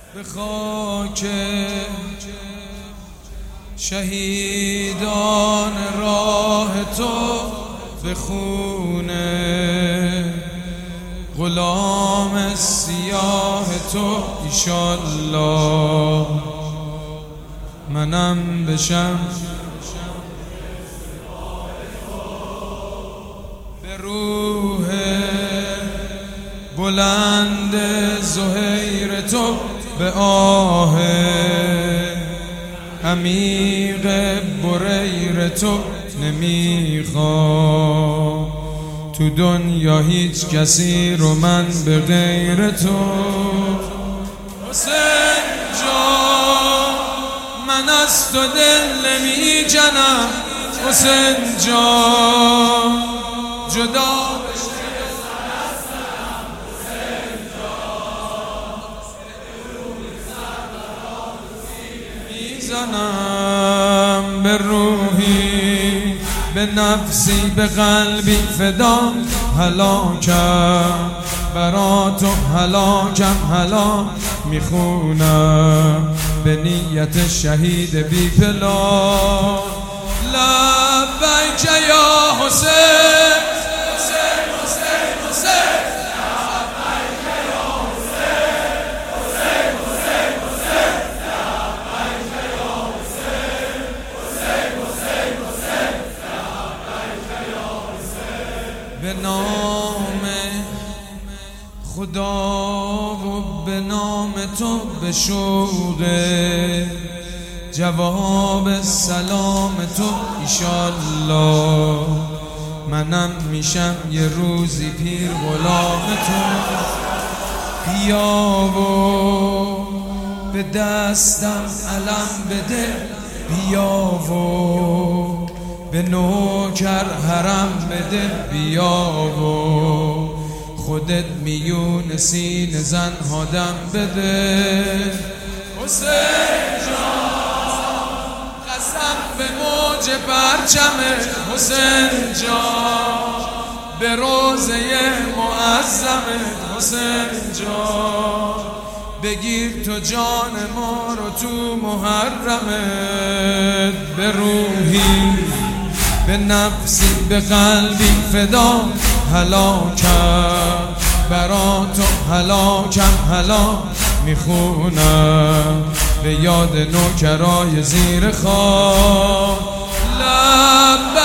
به خاک شهیدان راه تو، به خون غلام سیاه تو ایشالله منم بشم به روح بلند زهیر تو، به آه عمیق بریر تو نمیخوام تو دنیا هیچ کسی رو من به غیر تو. حسین جان من از تو دل نمی جنم، حسین جان جدا میزنم به روحی، به نفسی، به قلبی فدا، هلاکم برا تو، هلاکم هلاک میخونم به نیت شهید بی پلا. لبیک یا حسین، حسین حسین حسین، لبیک یا حسین، حسین حسین حسین، لبیک یا حسین، حسین حسین حسین، لبیک یا حسین. به نام خدا و به نام تو، به شوق جواب سلام تو ایشالله منم میشم یه روزی پیر غلام تو. بیا و به دستم علم بده، بیا و به نوکر حرم بده، بیا و خودت میون سینه زنها دم بده. حسین جان قسم به موج پرچمه، حسین جان به روزه معظمه، حسین جان بگیر تو جان ما رو تو محرمت. به روحی، به نفسی، به قلبی فدا، هلاکم برا تو، هلاکم هلاک میخونم به یاد نوکرای زیر خاک.